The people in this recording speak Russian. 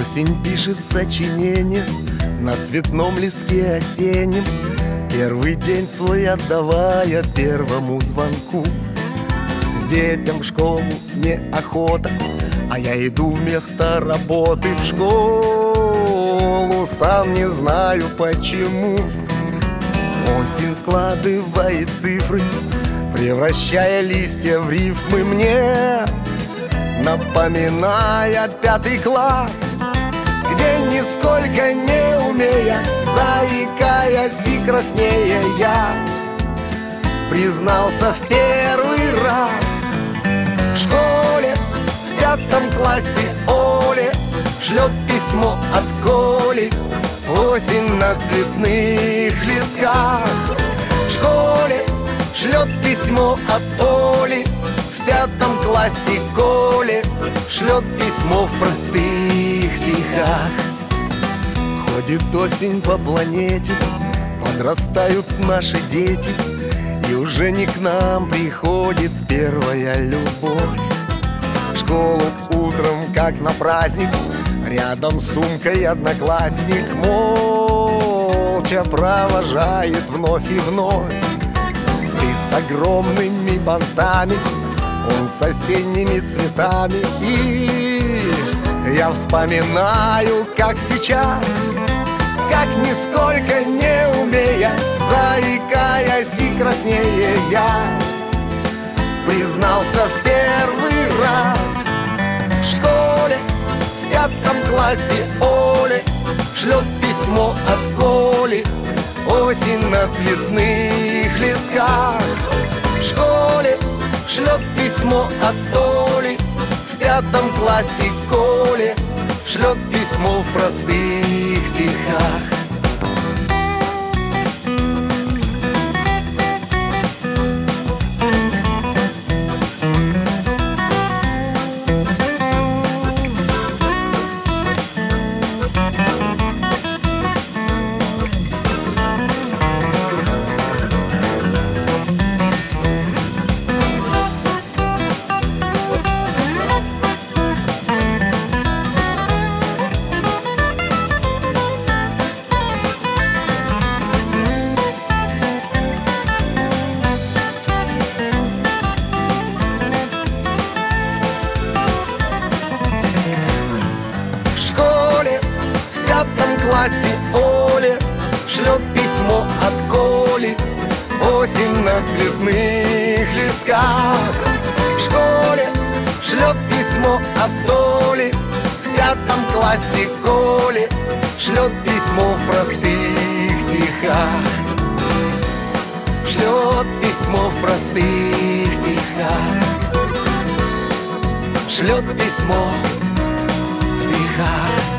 Осень пишет сочинение на цветном листке осеннем, первый день свой отдавая первому звонку. Детям в школу неохота, а я иду вместо работы в школу, сам не знаю почему. Осень складывает цифры, превращая листья в рифмы мне, напоминая 5 класс, где нисколько не умея, заикаясь и краснея, я признался в первый раз. В школе в 5 классе Оле шлет письмо от Коли, осень на цветных листках. В школе шлет письмо от Оли, в 5 классе Коле шлет письмо в простых стихах. Ходит осень по планете, подрастают наши дети, и уже не к нам приходит первая любовь. В школу утром, как на праздник, рядом с сумкой одноклассник молча провожает вновь и вновь. Ты с огромными бантами, он с осенними цветами, и я вспоминаю, как сейчас, как нисколько не умея, заикаясь и краснея, я признался в первый раз. В школе в 5 классе Оле шлет письмо от Коли, осень на цветных листках. В школе шлет письмо от Оли, в 5 классе Коле шлет письмо в простых стихах. В 5 классе Оле шлет письмо от Коли, осень на цветных листках. В школе шлет письмо от Оли, в 5 классе Коле шлет письмо в простых стихах. Шлет письмо в простых стихах. Шлет письмо в стихах.